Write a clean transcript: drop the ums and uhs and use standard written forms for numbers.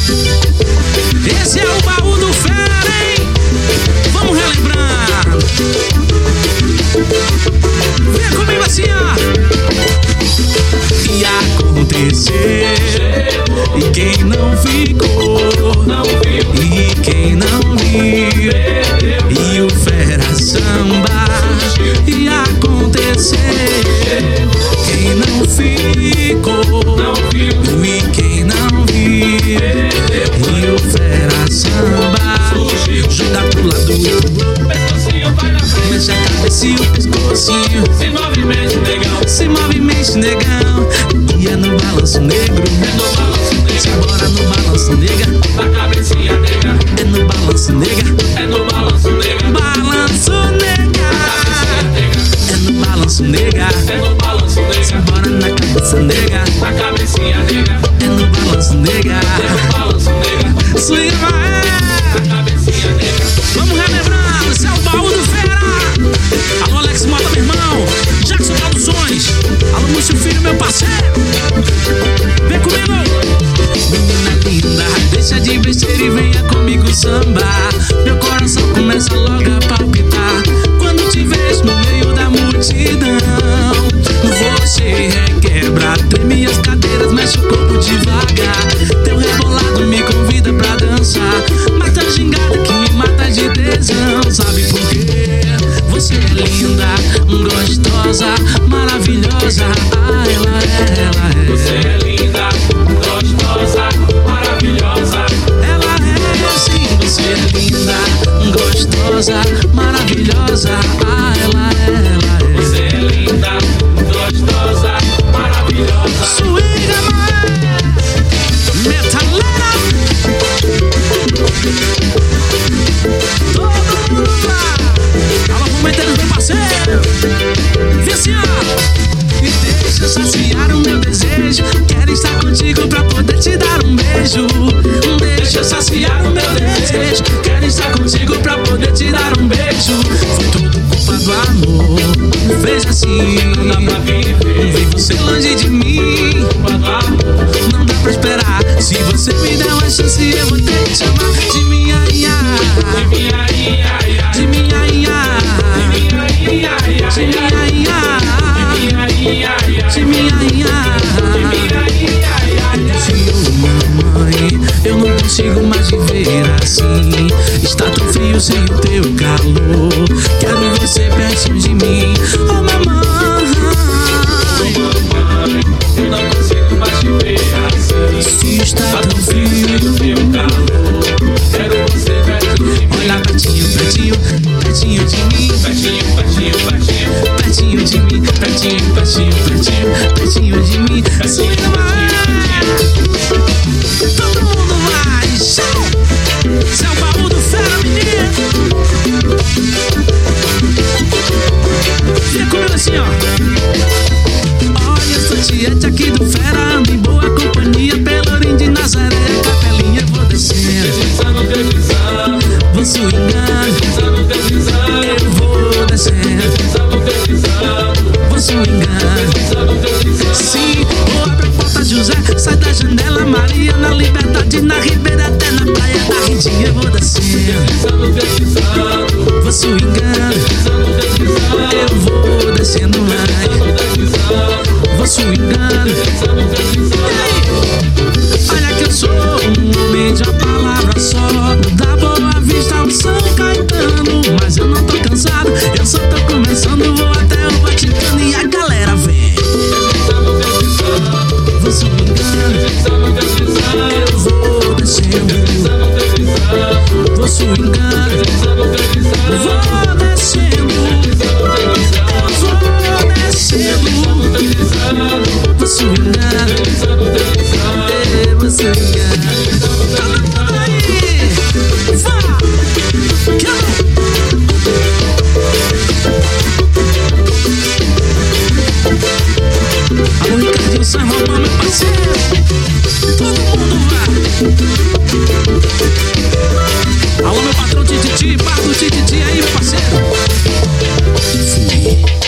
Esse é o baú do fera, hein? Vamos relembrar. Vem comigo assim, ó. E acontecer, e quem não ficou, e quem não viu, e o fera samba. E acontecer, quem não ficou, e quem não viu, e o fera samba. Joga pro lado e pro outro, mexe a cabeça e o pescocinho. Se movimente, negão. Se movimente, negão. E é no balanço negro. É no balanço, nega. Simbora no balanço, nega. A cabecinha, nega. É no balanço, nega. É no balanço, nega. Balanço, nega. É no balanço, nega. É no balanço, nega. Simbora na cabeça, nega. A cabecinha, nega. É no balanço, nega. É no balanço, nega. Swing A cabecinha, nega. Vamos relembrar, esse é o baú do fera. Alô, Alex Mota, meu irmão. Jackson Produções. Alô, Múcio Filho, meu parceiro. Vem comigo. Menina linda, deixa de besteira e venha comigo sambar. Meu coração começa logo a palpitar quando te vejo no meio da multidão. Você requebra, treme as cadeiras, mexe o corpo devagar. Teu rebolado me convida pra dançar, mas tá gingada que me mata de tesão. Sabe por quê? Você é linda, gostosa, maravilhosa. Ah, ela é. Você é linda, gostosa, maravilhosa. Ela é sim, você é linda, gostosa, maravilhosa. Ah, ela é. Você é linda, gostosa, maravilhosa. Swinga, metaleira. Todo mundo lá. Alô, comenteiros, meu parceiro. Vê assim, ó. E deixa eu saciar o meu desejo. Quero estar contigo pra poder te dar um beijo. Deixa eu saciar o meu desejo. Quero estar contigo pra poder te dar um beijo. Foi tudo culpa do amor. Veja assim, Não dá pra viver. vem você longe de mim. Culpa do amor. Não dá pra esperar. Se você me der uma chance, eu vou ter que chamar de minha ia. De minha ia, ia. De minha ia. De minha ia, ia. De minha ia. De minha ia, ia. De minha ia. De minha ia, ia. Filho, mamãe, eu não consigo mais viver assim. Está tão frio sem o teu calor. Quero você pertinho de mim. Oh, mamãe. Mamãe, eu não consigo mais te ver assim. Se está Tá tão tão frio sem frio. o teu calor. Quero você perto de mim. Olha, pertinho, pertinho, pertinho de mim. Pertinho, pertinho, pertinho. Pertinho de mim, pertinho, pertinho, pertinho, pertinho de mim. Swinga, todo mundo vai, show! Esse é o baú do fera, menino. Vem comigo assim, ó. Olha, sou tiete aqui do fera, ando em boa companhia, Pelourinho de Nazaré, Capelinha, eu vou descendo. Deslizando, deslizando. Vou swingando, Deslizando, deslizando. eu vou descendo. Deslizando, deslizando. Vou swingando. Deslizando, deslizando. Sim, vou abrir a porta, José, sai da janela, Maria, na Liberdade, na Ribeira, até na praia da Ridinha, eu vou descendo. Deslizando, deslizando. Vou swingando, Deslizando, deslizando. eu vou descendo mais. Deslizando, Vou swingando. deslizando, deslizando. E aí? Olha que eu sou um homem de uma palavra só. Da Boa Vista ao São Caetano. Mas eu não tô cansado, eu só tô começando. Vou até o Vaticano e a galera vem. Deslizando, deslizando. Vou swingando, Deslizando, deslizando. eu vou descendo. Deslizando, deslizando. Vou swingando, Deslizando, deslizando. vou descendo. Vou descendo. Vou swingando, eu vou swingando. Todo mundo aí, vá, alô, Ricardinho San Romão, meu parceiro. Todo mundo vai. Alô, meu patrão Tititi, Bardo Tititi aí, meu parceiro. Fui.